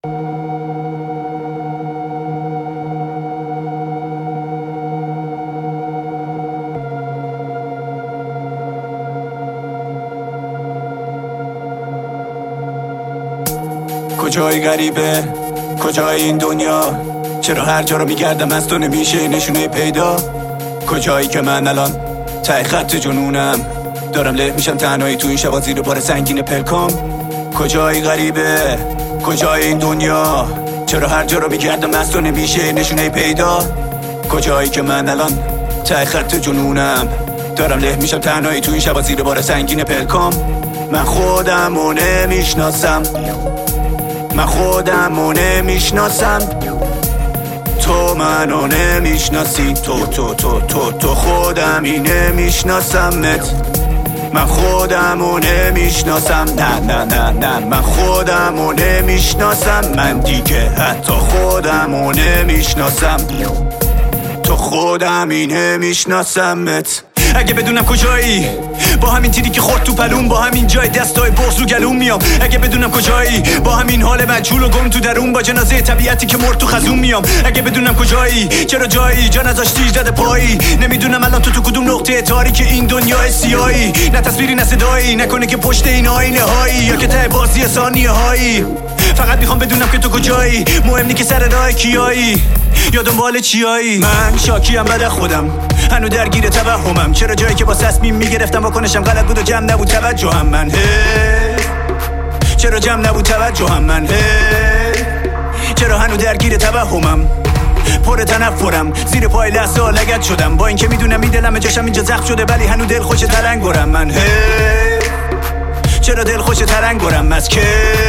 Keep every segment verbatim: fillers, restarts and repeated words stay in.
کجای غریبه، کجای این دنیا؟ چرا هر جا رو میگردم از تو نمیشه نشونه پیدا؟ کجایی که من الان ته خط جنونم، دارم له میشم تنهایی تو این شبا زیر بار سنگین پلکام. کجای غریبه، کجای این دنیا؟ چرا هر جا رو میگردم از تو نمیشه نشونه پیدا؟ کجایی که من الان ته خط جنونم، دارم له میشم تنهایی تو این شبا زیر بار سنگین پلکام. من خودمو نمیشناسم، من خودمو نمیشناسم، تو منو نمیشناسی، تو تو تو تو تو خودمی نمیشناسمت. من خودمو نمیشناسم، نه نه نه نه من خودمو نمیشناسم، من دیگه حتی خودمو نمیشناسم، تو خودمی نمیشناسمت. اگه بدونم کجایی، با همین تیری که خورد تو پلون، با همین جای دستای بغض رو گلوم میام. اگه بدونم کجایی، با همین حال مجهول و گم تو درون، با جنازه طبیعتی که مرد تو خزون میام. اگه بدونم کجایی، چرا جایی جا نذاشتی زده پایی؟ نمیدونم الان تو تو کدوم نقطه تاریک این دنیای سیاهی، نه تصویری نه صدایی، نکنه که پشت این آینه هایی، یا که ته بازی ثانیه هایی. فقط میخوام بدونم که تو کجایی، مهم نی که سر راه کیایی یا دنبال چیایی. من شاکیم بعد خودم، هنو درگیر توهمم، چرا جایی که با تصمیم میگرفتم واکنشم غلط بود و جمع نبود توجهم من، هی چرا جمع نبود توجهم من، هی چرا هنو درگیر توهمم، پر تنفرم، زیر پای لحظه ها لگد شدم، با اینکه میدونم این دلم جاشم اینجا زخم شده، ولی هنو دل خوش ترنگرم من، هی چرا دل خوش ترنگرم از که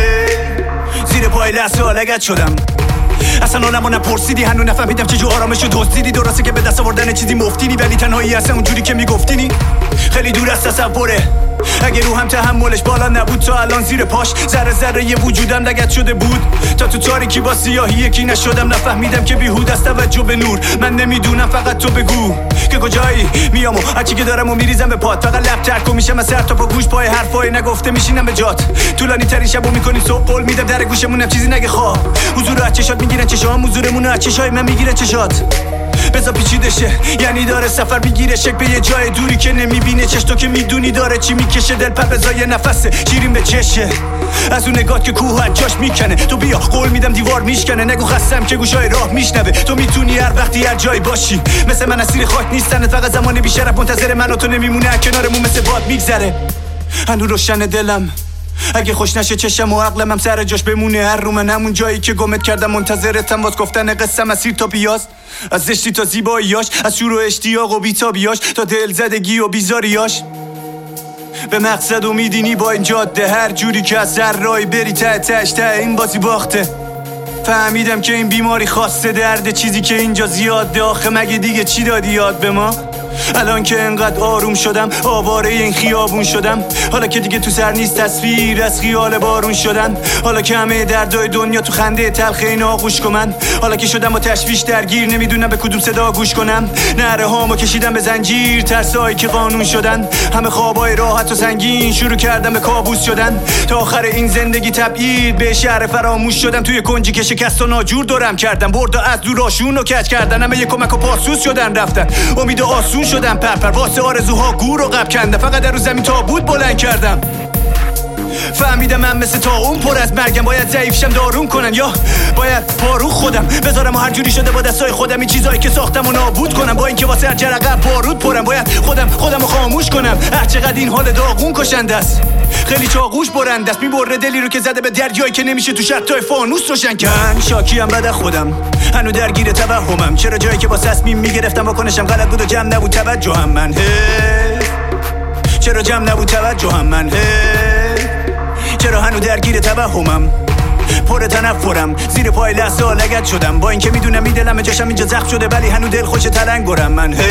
زیر پای لحظه ها لگد شدم. اصلا آنمو نپرسیدی، هنو نفهمیدم چجور آرامشو دزدیدی. درسته که به دست آوردن چیزی مفتینی، ولی تنهایی اصلا اونجوری که میگفتینی خیلی دور از تصوره. اگه روحم تحملش بالا نبود تا الان زیر پاش ذره ذره یه وجودم لگد شده بود، تا تو تاریکی با سیاهی یکی نشدم. نفهمیدم که بیهود از توجه به نور، من نمیدونم فقط تو بگو که کجایی. میامو هرچی که دارم و میریزم به پات، فقط لب ترک و میشم از سر تا پا گوش پای حرفای نگفته میشینم به جات. طولانی ترین شبو میکنیم صبح، قول میدم در گوشمونم چیزی نگه خواه. حضور از چشات میگیرن چشام، حضورمون از چشای من میگیرن چشات. بذار پیچیده شه، یعنی داره سفر بگیره شک به یه جای دوری که نمیبینه چش، تو که میدونی داره چی میکشه دل پر بزای نفسه شیرین به چشه. از اون نگات که کوه از جاش میکنه، تو بیا قول میدم دیوار میشکنه. نگو خستم که گوشای راه میشنوه، تو میتونی هر وقتی هر جایی باشی. مثل من اسیر خاک نیستن، فقط زمان بیشرف منتظر من و تو نمیمونه، کنارمون مثل باد میگذره. هنو روشن دلم، اگه خوش نشه چشم و عقلم هم سر جاش بمونه. هر رو من همون جایی که گمت کردم منتظرتم، واس گفتن قصه مسیر تا پیاز، از زشتی تا زیباییاش، از شور و اشتیاق و بیتابیاش تا دل زدگی و بیزاریاش. به مقصد و میدینی با این جاده، هر جوری که از هر راهی بری ته تهش ته این بازی باخته. فهمیدم که این بیماری خاصه درد، چیزی که اینجا زیاده. آخه مگه دیگه چی دادی یاد به ما؟ الان که انقدر آروم شدم، آواره این خیابون شدم. حالا که دیگه تو سر نیست تصویر از خیال بارون شدن. حالا که همه دردای دنیا تو خنده تلخ این آغوش کنن. حالا که شدم با تشویش درگیر، نمیدونم به کدوم صدا گوش کنم. نره هامو کشیدم به زنجیر، ترسایی که قانون شدن. همه خوابای راحت و سنگین شروع کردم به کابوس شدن. تا آخر این زندگی تبعید به شهر فراموش شدم. توی کنجی که شکست و ناجور دورم کردم، بردا از دوراشون رو کج کردن. همه یه کمک و پاسوس شدن رفتن، امید آسون شدم پرپر واسه آرزوها گور و قب کندم. فقط در رو زمین تابوت بلند کردم. فهمیدم من مثل تا اون پر از مرگم، باید ضعیفشم دارون کنن یا باید پارو خودم بذارم و هر جوری شده با دستای خودم این چیزایی که ساختم و نابود کنم. با اینکه واسه هر جرقه بارود پرم، باید خودم خودم رو خاموش کنم. هر چقدر این حال داغون کشنده است، خیلی چاقوش برنده است. میبره دلی رو که زده به دریایی که نمیشه تو شرطای فانوس روشن کرد. من شاکیم بعد خودم، هنو درگیر توهمم، چرا جایی که با تصمیم میگرفتم واکنشم غلط بود و جمع نبود توجهم من، هی چرا جمع نبود توجهم من، هی چرا هنو درگیر توهمم، پر تنفرم، زیر پای لحظه ها لگد شدم. با اینکه میدونم این دلم جاشم اینجا زخم شده، ولی هنو دل خوش ترنگرم من، هی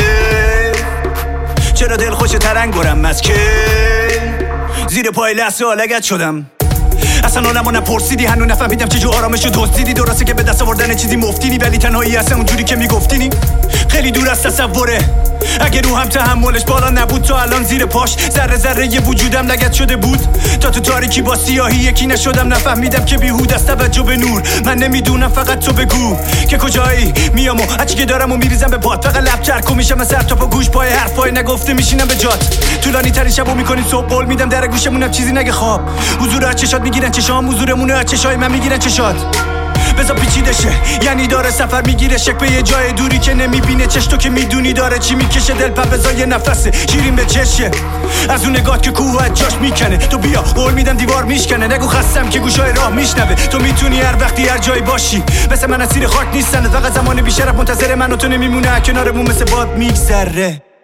چرا دل خوش ترنگرم از که زیر پای لحظه ها لگد شدم. اصلا آنمو نپرسیدی، هنو نفهمیدم چه جو آرامشو دزدیدی. درسته که به دست آوردن چیزی مفتینی، ولی تنهایی اصلا اونجوری که میگفتینی خیلی دور از تصوره. اگه روحم تحملش بالا نبود تا الان زیر پاش ذره ذره یه وجودم لگد شده بود. تا تو تاریکی با سیاهی یکی نشدم، نفهمیدم که بیهود از توجه به نور. من نمیدونم فقط تو بگو که کجایی میام و هرچی که دارم و میریزم به پات. فقط لب چرک و میشم سر تا پا گوش پای حرفای نگفته میشینم به جات. طولانی ترین شبو میکنیم صبح قول میدم در گوشمونم چیزی نگه خواب. حضور از چشات میگیرن چشام، حضورمون از چشای من میگیرن چشات. بزا پیچیده شه یعنی داره سفر میگیره شک به یه جای دوری که نمیبینه چش. تو که میدونی داره چی میکشه دل پر بزا یه نفسه شیرین به چشه. از اون نگات که کوه از جاش میکنه تو بیا قول میدم دیوار میشکنه. نگو خستم که گوشای راه میشنوه. تو میتونی هر وقتی هر جایی باشی، مثل من اسیر خاک نیستن. فقط زمان بیشرف منتظر من و تو نمیمونه کنارمون مثل باد میگذره.